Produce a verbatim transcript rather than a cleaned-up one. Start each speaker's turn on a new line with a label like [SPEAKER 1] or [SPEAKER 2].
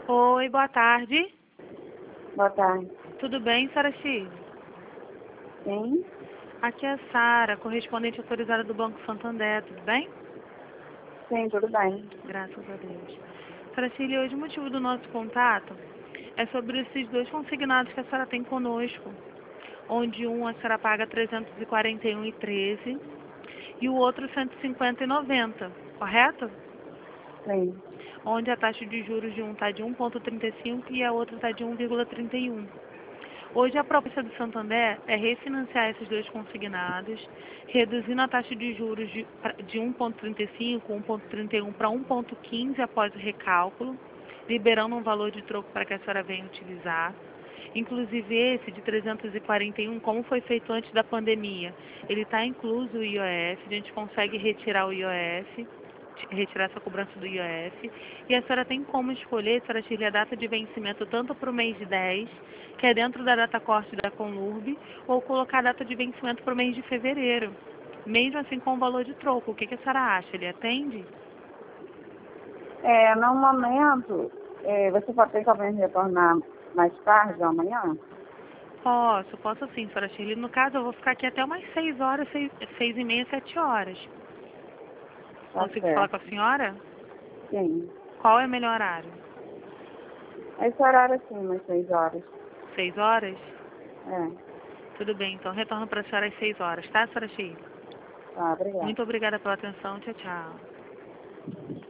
[SPEAKER 1] Oi, boa tarde.
[SPEAKER 2] Boa tarde.
[SPEAKER 1] Tudo bem, Sara X?
[SPEAKER 2] Sim?
[SPEAKER 1] Aqui é a Sara, correspondente autorizada do Banco Santander, tudo bem?
[SPEAKER 2] Sim, tudo bem.
[SPEAKER 1] Graças a Deus. Sara X, hoje o motivo do nosso contato é sobre esses dois consignados que a senhora tem conosco, onde um a senhora paga trezentos e quarenta e um reais e treze centavos e o outro cento e cinquenta reais e noventa centavos, correto?
[SPEAKER 2] Sim.
[SPEAKER 1] Onde a taxa de juros de um está de um vírgula trinta e cinco e a outra está de um vírgula trinta e um. Hoje a proposta do Santander é refinanciar esses dois consignados, reduzindo a taxa de juros de, de um vírgula trinta e cinco, um vírgula trinta e um para um vírgula quinze após o recálculo, liberando um valor de troco para que a senhora venha utilizar. Inclusive esse de trezentos e quarenta e um, como foi feito antes da pandemia, ele está incluso o I O F, a gente consegue retirar o I O F, retirar essa cobrança do I O F, e a senhora tem como escolher, senhora Shirley, a data de vencimento tanto para o mês de dez, que é dentro da data corte da Conlurb, ou colocar a data de vencimento para o mês de fevereiro, mesmo assim com o valor de troco. O que, que a senhora acha? Ele atende?
[SPEAKER 2] É, no momento, é, você pode ter como retornar mais tarde, ou amanhã?
[SPEAKER 1] Posso, posso sim, senhora Shirley. No caso, eu vou ficar aqui até umas seis horas, seis, seis e meia, sete horas.
[SPEAKER 2] Tá
[SPEAKER 1] Consigo falar com
[SPEAKER 2] certo.
[SPEAKER 1] a senhora?
[SPEAKER 2] Sim.
[SPEAKER 1] Qual é o melhor horário?
[SPEAKER 2] Esse horário sim, umas seis horas.
[SPEAKER 1] Seis horas?
[SPEAKER 2] É.
[SPEAKER 1] Tudo bem, então retorno para a senhora às seis horas, tá, senhora Shirley?
[SPEAKER 2] Tá, obrigada.
[SPEAKER 1] Muito obrigada pela atenção. Tchau, tchau.